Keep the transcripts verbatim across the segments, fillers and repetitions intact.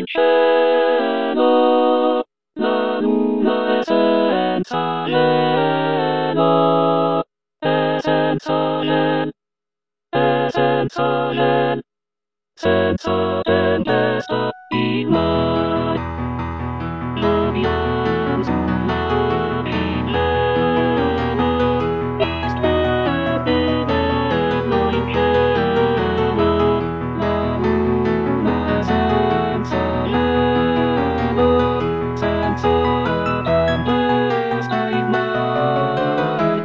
cielo, la luna è senza gelo, è senza gelo, è senza gelo, senza tempesta il mare. Gioviamo sulla riviera, stelle bello in cielo, la luna è senza gelo, senza tempesta il mare.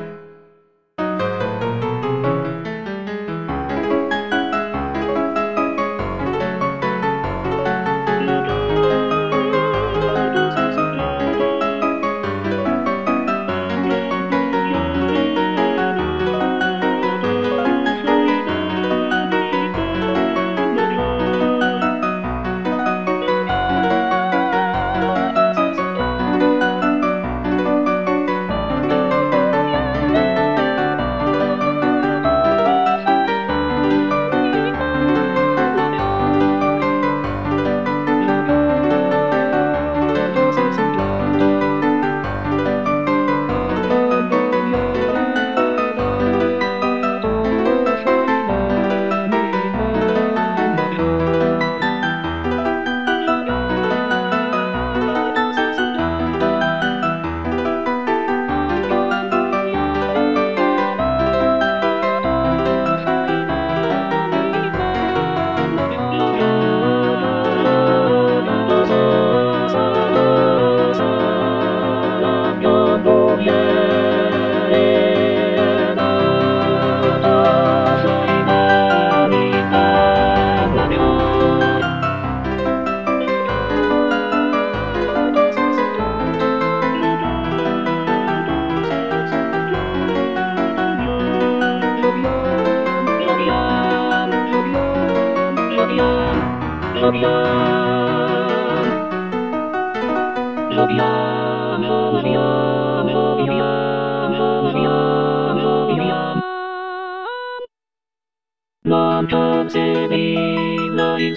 Non si vila il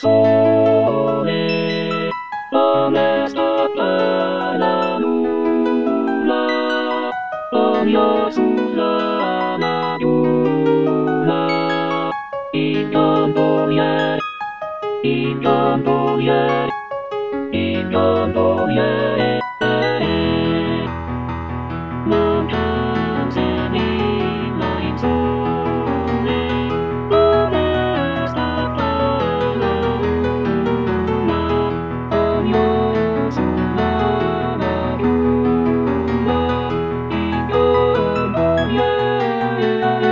sole, come stata la luna, olio sulla laguna, il gondoliere, il gondoliere, il gondoliere, non si vila il sole, come stata la luna, olio sulla laguna, il gondoliere.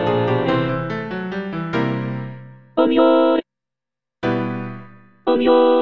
Olio, olio.